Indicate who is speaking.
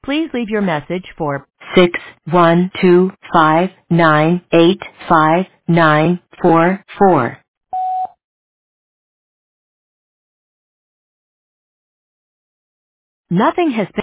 Speaker 1: Please leave your message for 61259859444. Nothing has been